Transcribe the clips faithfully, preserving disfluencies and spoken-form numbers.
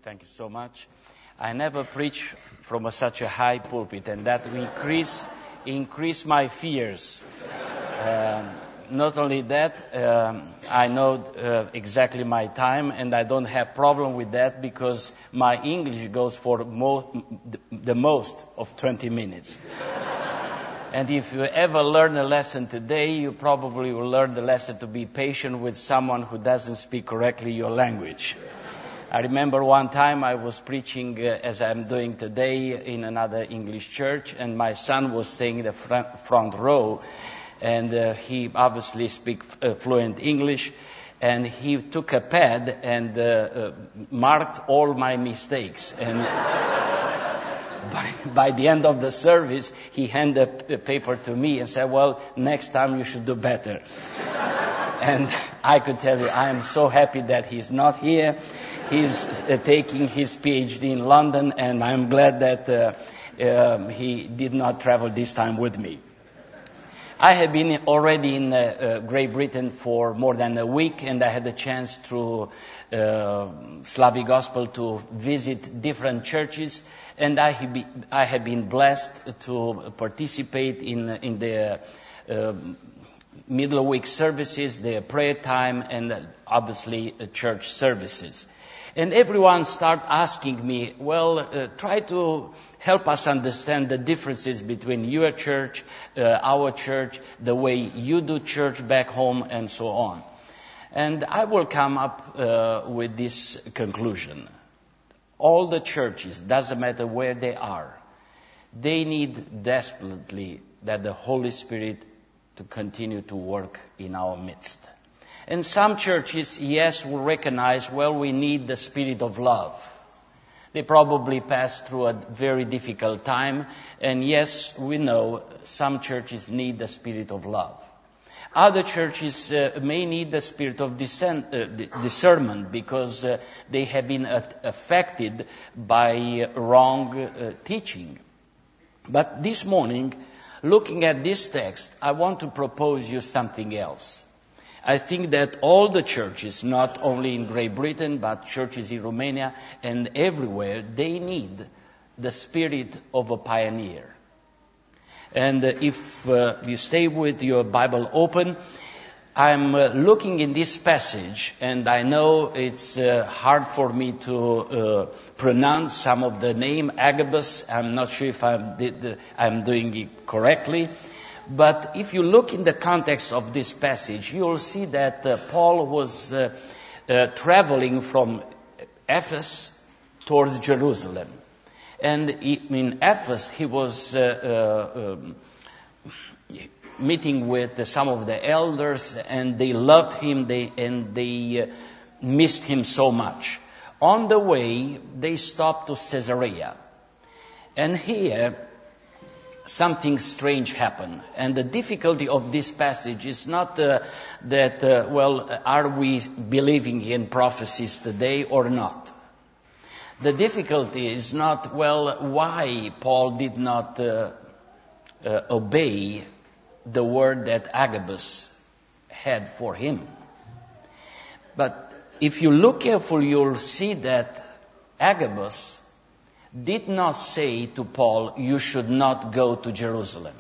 Thank you so much. I never preach from a, such a high pulpit, and that will increase, increase my fears. Um, not only that, um, I know uh, exactly my time, and I don't have problem with that because my English goes for mo- the most of twenty minutes. And if you ever learn a lesson today, you probably will learn the lesson to be patient with someone who doesn't speak correctly your language. I remember one time I was preaching, uh, as I'm doing today, in another English church, and my son was staying in the front, front row, and uh, he obviously speaks uh, fluent English, and he took a pad and uh, uh, marked all my mistakes. And by, by the end of the service, he handed the paper to me and said, well, next time you should do better. And I could tell you, I am so happy that he's not here. He's uh, taking his PhD in London, and I'm glad that uh, um, he did not travel this time with me. I have been already in uh, uh, Great Britain for more than a week, and I had the chance through uh, Slavic Gospel to visit different churches, and I have, be, I have been blessed to participate in, in the uh, middle of week services, the prayer time, and obviously uh, church services. And everyone start asking me, well, uh, try to help us understand the differences between your church, uh, our church, the way you do church back home, and so on. And I will come up uh, with this conclusion. All the churches, doesn't matter where they are, they need desperately that the Holy Spirit to continue to work in our midst. And some churches, yes, will recognize, well, we need the spirit of love. They probably passed through a very difficult time. And yes, we know some churches need the spirit of love. Other churches uh, may need the spirit of discern, uh, discernment because uh, they have been uh, affected by wrong uh, teaching. But this morning, looking at this text, I want to propose you something else. I think that all the churches, not only in Great Britain, but churches in Romania and everywhere, they need the spirit of a pioneer. And if uh, you stay with your Bible open, I'm uh, looking in this passage, and I know it's uh, hard for me to uh, pronounce some of the name, Agabus. I'm not sure if I'm, did, I'm doing it correctly. But if you look in the context of this passage, you'll see that uh, Paul was uh, uh, traveling from Ephesus towards Jerusalem. And in Ephesus, he was uh, uh, um, meeting with some of the elders, and they loved him, they, and they uh, missed him so much. On the way, they stopped to Caesarea. And here, something strange happened. And the difficulty of this passage is not uh, that, uh, well, are we believing in prophecies today or not? The difficulty is not, well, why Paul did not uh, uh, obey the word that Agabus had for him. But if you look carefully, you'll see that Agabus did not say to Paul, you should not go to Jerusalem.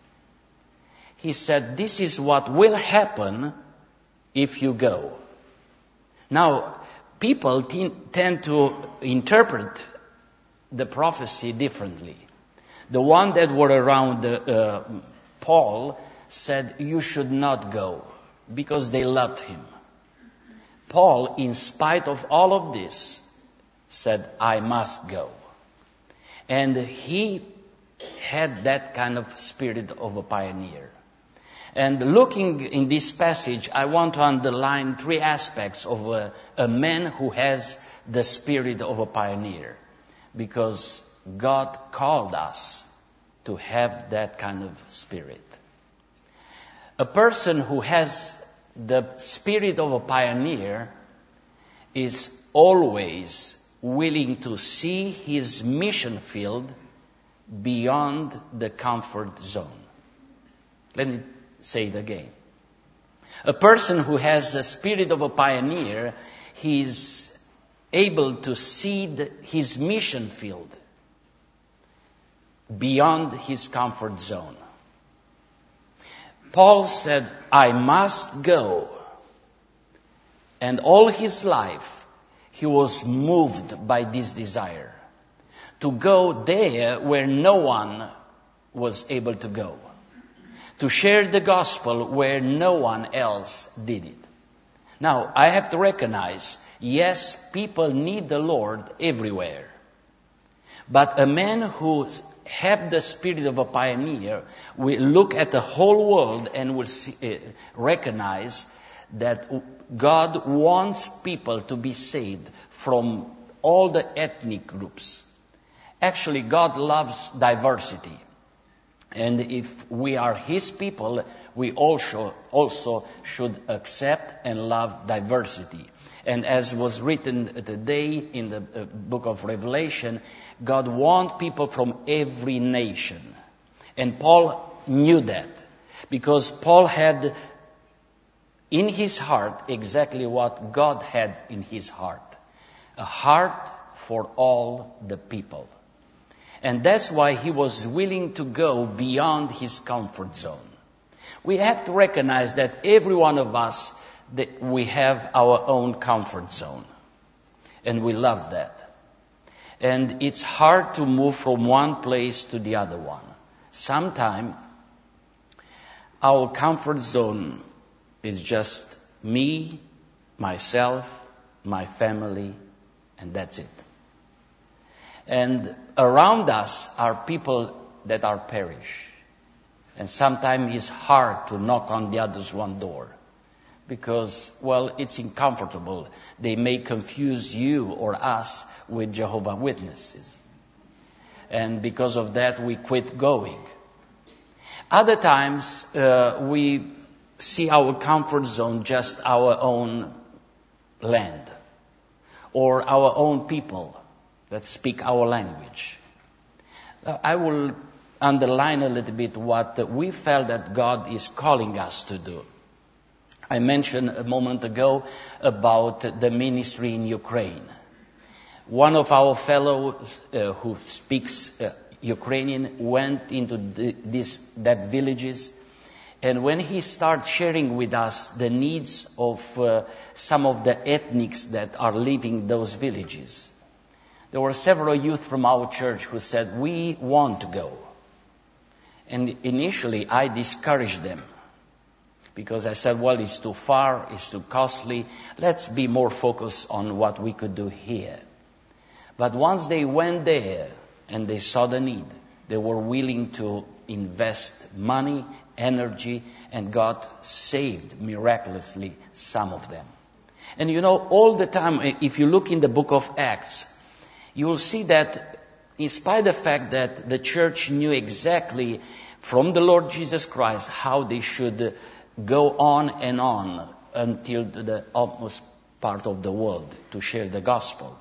He said, this is what will happen if you go. Now, people t- tend to interpret the prophecy differently. The one that were around the, uh, Paul said, you should not go, because they loved him. Paul, in spite of all of this, said, I must go. And he had that kind of spirit of a pioneer. And looking in this passage, I want to underline three aspects of a, a man who has the spirit of a pioneer. Because God called us to have that kind of spirit. A person who has the spirit of a pioneer is always willing to see his mission field beyond the comfort zone. Let me say it again. A person who has the spirit of a pioneer, he is able to see the, his mission field beyond his comfort zone. Paul said, I must go. And all his life, he was moved by this desire to go there where no one was able to go, to share the gospel where no one else did it. Now, I have to recognize, yes, people need the Lord everywhere. But a man who has the spirit of a pioneer will look at the whole world and will see, uh, recognize that God wants people to be saved from all the ethnic groups. Actually, God loves diversity. And if we are His people, we also, also should accept and love diversity. And as was written today in the book of Revelation, God wants people from every nation. And Paul knew that, because Paul had in his heart exactly what God had in his heart. A heart for all the people. And that's why he was willing to go beyond his comfort zone. We have to recognize that every one of us, that we have our own comfort zone. And we love that. And it's hard to move from one place to the other one. Sometimes our comfort zone is just me, myself, my family, and that's it. And around us are people that are perished. And sometimes it's hard to knock on the other's one door. Because, well, it's uncomfortable. They may confuse you or us with Jehovah's Witnesses. And because of that, we quit going. Other times, uh, we see our comfort zone just our own land. Or our own people that speak our language. Uh, I will underline a little bit what we felt that God is calling us to do. I mentioned a moment ago about the ministry in Ukraine. One of our fellows uh, who speaks uh, Ukrainian went into the, this that villages, and when he started sharing with us the needs of uh, some of the ethnics that are living those villages, there were several youth from our church who said, we want to go. And initially I discouraged them. Because I said, well, it's too far, it's too costly. Let's be more focused on what we could do here. But once they went there and they saw the need, they were willing to invest money, energy, and God saved miraculously some of them. And you know, all the time, if you look in the book of Acts, you will see that in spite of the fact that the church knew exactly from the Lord Jesus Christ how they should go on and on until the utmost part of the world to share the gospel.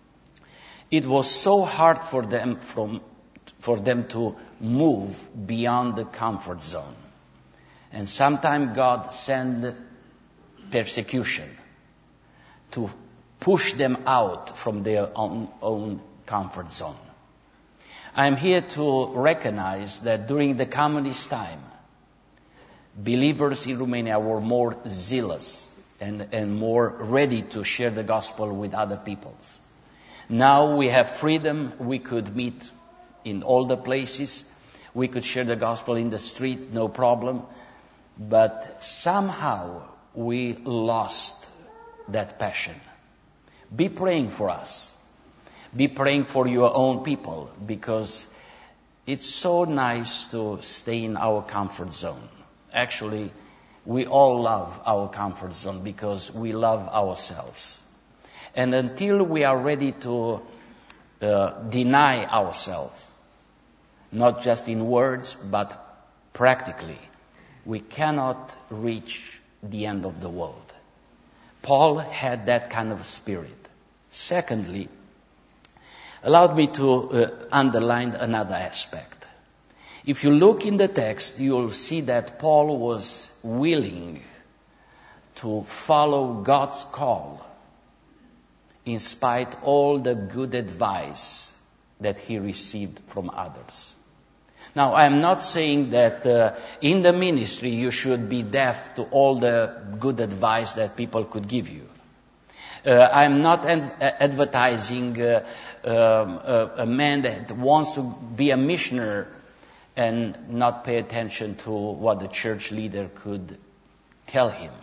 It was so hard for them from for them to move beyond the comfort zone. And sometimes God sent persecution to push them out from their own, own comfort zone. I'm here to recognize that during the communist time, believers in Romania were more zealous and, and more ready to share the gospel with other peoples. Now we have freedom. We could meet in all the places. We could share the gospel in the street, no problem. But somehow we lost that passion. Be praying for us. Be praying for your own people, because it's so nice to stay in our comfort zone. Actually, we all love our comfort zone because we love ourselves. And until we are ready to uh, deny ourselves, not just in words, but practically, we cannot reach the end of the world. Paul had that kind of spirit. Secondly, allow me to uh, underline another aspect. If you look in the text, you'll see that Paul was willing to follow God's call in spite all the good advice that he received from others. Now, I'm not saying that uh, in the ministry you should be deaf to all the good advice that people could give you. Uh, I'm not ad- advertising uh, um, a, a man that wants to be a missionary and not pay attention to what the church leader could tell him,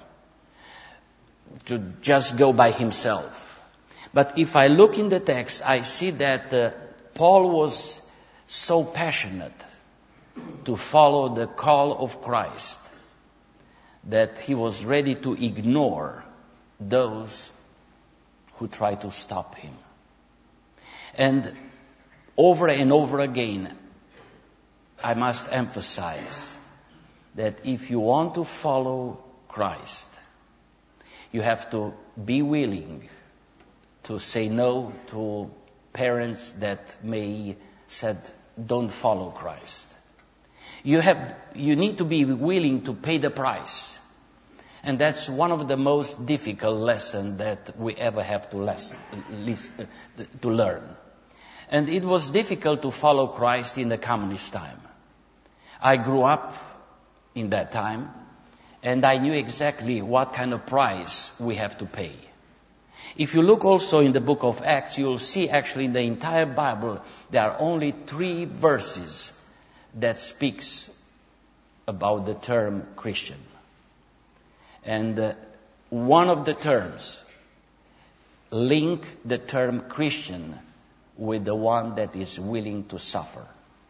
to just go by himself. But if I look in the text, I see that uh, Paul was so passionate to follow the call of Christ that he was ready to ignore those who try to stop him. And over and over again, I must emphasize that if you want to follow Christ, you have to be willing to say no to parents that may said, don't follow Christ. You have, you need to be willing to pay the price. And that's one of the most difficult lessons that we ever have to lesson, to learn. And it was difficult to follow Christ in the communist time. I grew up in that time, and I knew exactly what kind of price we have to pay. If you look also in the book of Acts, you'll see actually in the entire Bible, there are only three verses that speaks about the term Christian. And uh, one of the terms link the term Christian with the one that is willing to suffer.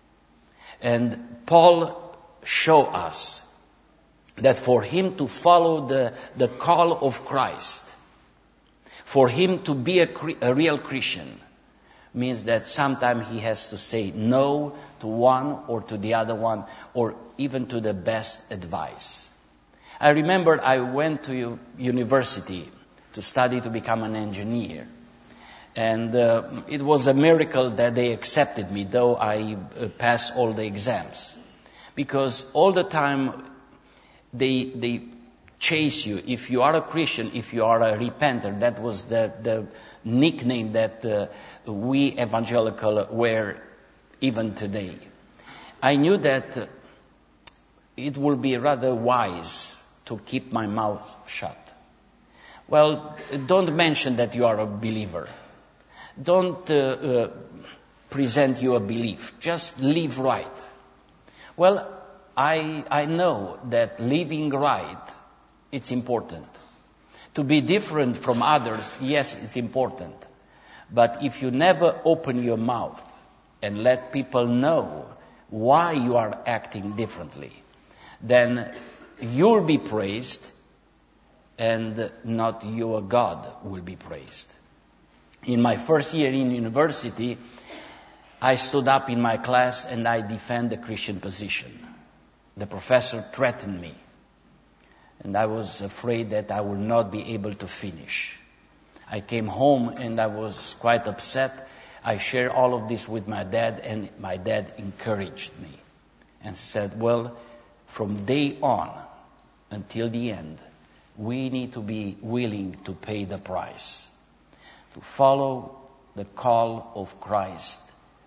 And Paul showed us that for him to follow the, the call of Christ, for him to be a, a real Christian, means that sometimes he has to say no to one or to the other one, or even to the best advice. I remember I went to university to study to become an engineer. And uh, it was a miracle that they accepted me, though I uh, passed all the exams. Because all the time they they chase you. If you are a Christian, if you are a repenter, that was the, the nickname that uh, we evangelical wear even today. I knew that uh, it would be rather wise to keep my mouth shut. Well, don't mention that you are a believer. Don't uh, uh, present your belief. Just live right. Well, I I know that living right, it's important. To be different from others, yes, it's important. But if you never open your mouth and let people know why you are acting differently, then you'll be praised and not your God will be praised. In my first year in university, I stood up in my class and I defend the Christian position. The professor threatened me, and I was afraid that I would not be able to finish. I came home and I was quite upset. I shared all of this with my dad, and my dad encouraged me and said, well, from day on until the end, we need to be willing to pay the price, to follow the call of Christ.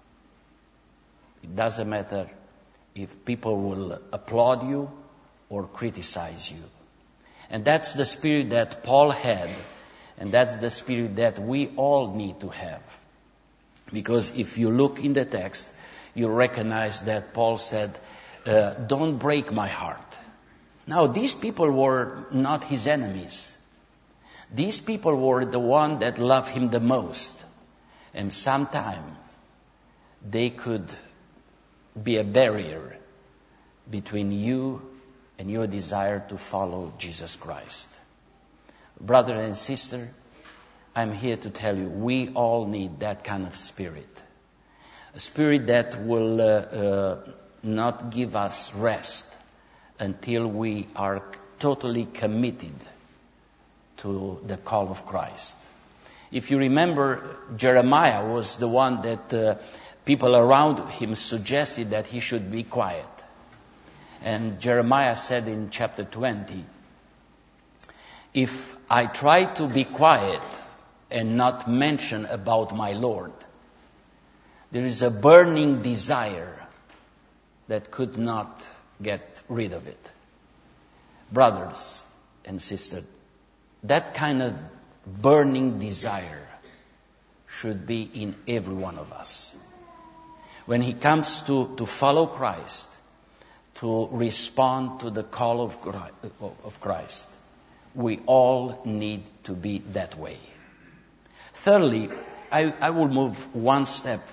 It doesn't matter if people will applaud you or criticize you. And that's the spirit that Paul had, and that's the spirit that we all need to have. Because if you look in the text, you recognize that Paul said, uh, don't break my heart. Now, these people were not his enemies. These people were the one that loved him the most. And sometimes they could be a barrier between you and your desire to follow Jesus Christ. Brother and sister, I'm here to tell you, we all need that kind of spirit. A spirit that will uh, uh, not give us rest until we are totally committed to the call of Christ. If you remember, Jeremiah was the one that uh, people around him suggested that he should be quiet. And Jeremiah said in chapter twenty, if I try to be quiet, and not mention about my Lord. There is a burning desire that could not get rid of it. Brothers and sisters, that kind of burning desire should be in every one of us. When he comes to, to follow Christ, to respond to the call of Christ, we all need to be that way. Thirdly, I, I will move one step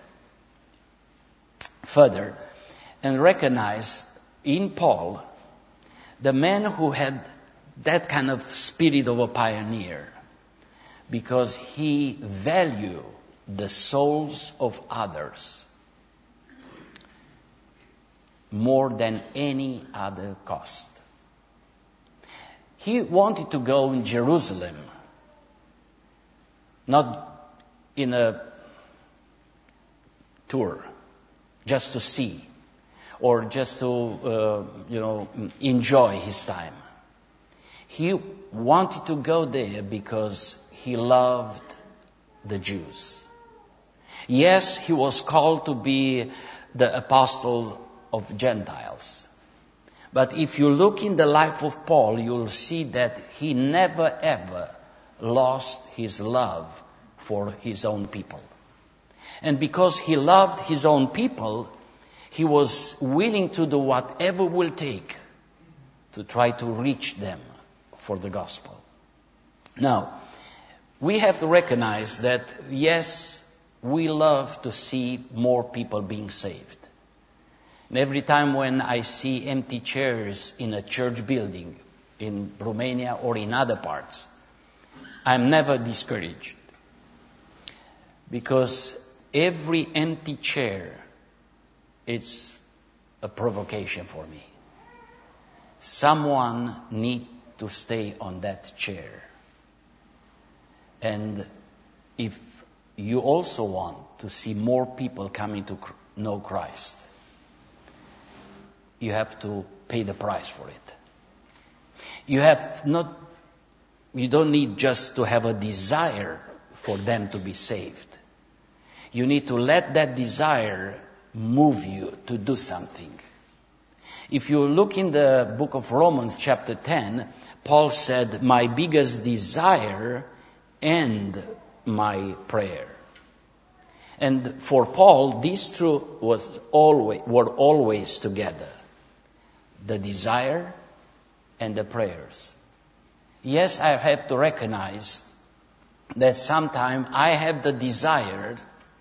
further and recognize in Paul the man who had that kind of spirit of a pioneer, because he valued the souls of others more than any other cost. He wanted to go in Jerusalem, not in a tour, just to see, or just to, uh, you know, enjoy his time. He wanted to go there because he loved the Jews. Yes, he was called to be the apostle of Gentiles. But if you look in the life of Paul, you'll see that he never ever lost his love for his own people. And because he loved his own people, he was willing to do whatever it will take to try to reach them for the gospel. Now, we have to recognize that, yes, we love to see more people being saved. And every time when I see empty chairs in a church building in Romania or in other parts, I'm never discouraged. Because every empty chair, it's a provocation for me. Someone needs to stay on that chair. And if you also want to see more people coming to know Christ, you have to pay the price for it. You have not, you don't need just to have a desire for them to be saved. You need to let that desire move you to do something. If you look in the book of Romans chapter ten, Paul said, my biggest desire and my prayer. And for Paul, these two was always, were always together. The desire and the prayers. Yes, I have to recognize that sometimes I have the desire,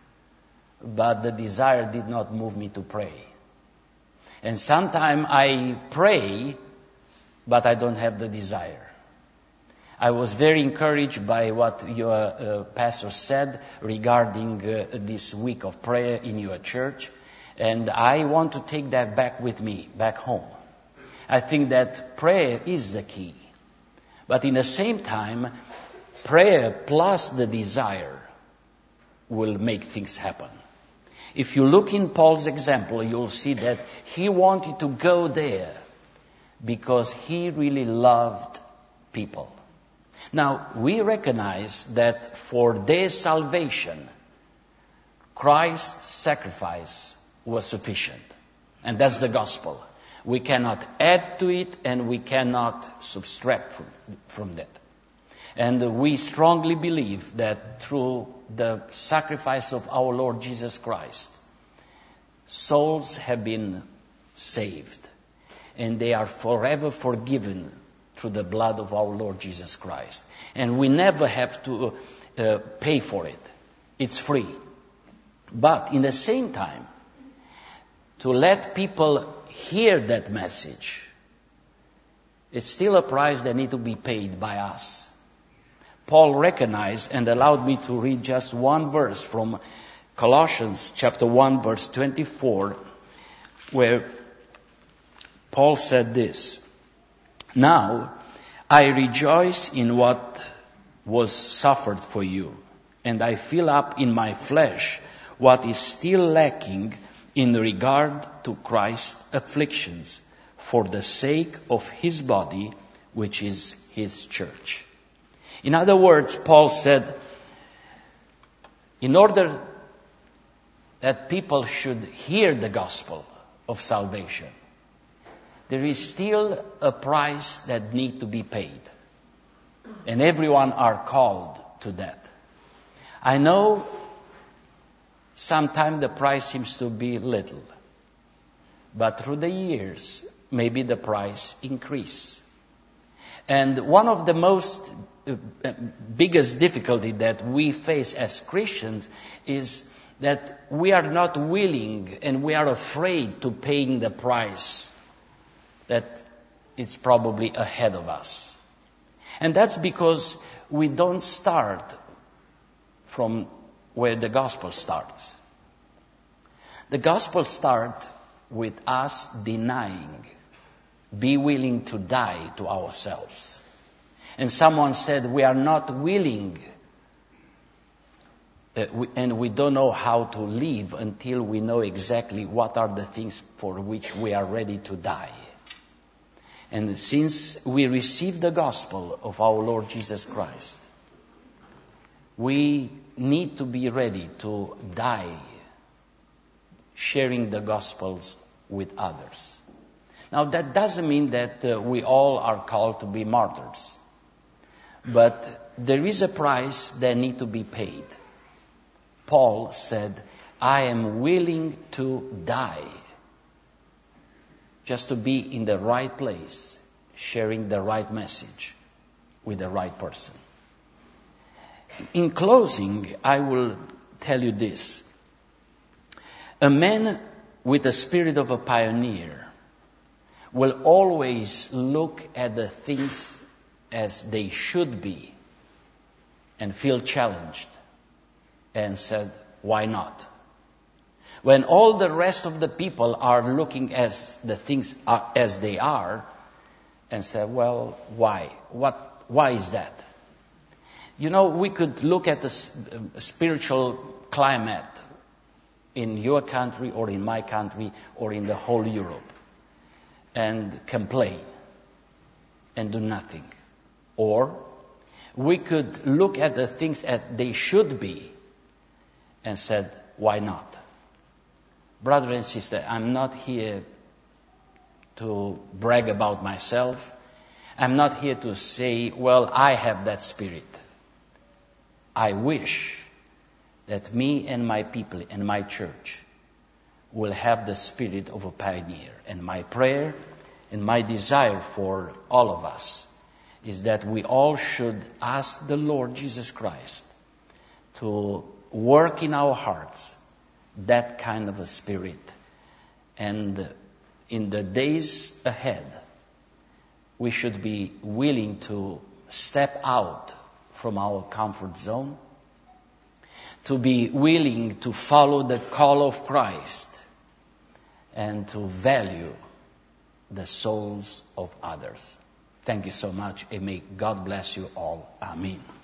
but the desire did not move me to pray. And sometimes I pray, but I don't have the desire. I was very encouraged by what your uh, pastor said regarding uh, this week of prayer in your church. And I want to take that back with me, back home. I think that prayer is the key. But in the same time, prayer plus the desire will make things happen. If you look in Paul's example, you'll see that he wanted to go there because he really loved people. Now, we recognize that for their salvation, Christ's sacrifice was sufficient. And that's the gospel. We cannot add to it and we cannot subtract from, from that. And we strongly believe that through the sacrifice of our Lord Jesus Christ, souls have been saved. And they are forever forgiven through the blood of our Lord Jesus Christ. And we never have to uh, pay for it. It's free. But in the same time, to let people hear that message, it's still a price that needs to be paid by us. Paul recognized and allowed me to read just one verse from Colossians chapter one, verse twenty-four, where Paul said this, now I rejoice in what was suffered for you, and I fill up in my flesh what is still lacking in regard to Christ's afflictions for the sake of his body, which is his church. In other words, Paul said, in order that people should hear the gospel of salvation, there is still a price that needs to be paid. And everyone are called to that. I know sometimes the price seems to be little, but through the years, maybe the price increase. And one of the most uh, biggest difficulty that we face as Christians is that we are not willing and we are afraid to paying the price that it's probably ahead of us. And that's because we don't start from where the gospel starts. The gospel starts with us denying, be willing to die to ourselves. And someone said we are not willing uh, we, and we don't know how to live until we know exactly what are the things for which we are ready to die. And since we receive the gospel of our Lord Jesus Christ, we need to be ready to die sharing the gospels with others. Now, that doesn't mean that uh, we all are called to be martyrs. But there is a price that needs to be paid. Paul said, I am willing to die just to be in the right place, sharing the right message with the right person. In closing, I will tell you this. A man with the spirit of a pioneer will always look at the things as they should be and feel challenged and said, why not? When all the rest of the people are looking as the things are, as they are, and say, well, why? What? Why is that? You know, we could look at the spiritual climate in your country or in my country or in the whole Europe and complain and do nothing. Or we could look at the things as they should be and said, why not? Brother and sister, I'm not here to brag about myself. I'm not here to say, well, I have that spirit. I wish that me and my people and my church will have the spirit of a pioneer. And my prayer and my desire for all of us is that we all should ask the Lord Jesus Christ to work in our hearts that kind of a spirit. And in the days ahead, we should be willing to step out from our comfort zone, to be willing to follow the call of Christ, and to value the souls of others. Thank you so much, and may God bless you all. Amen.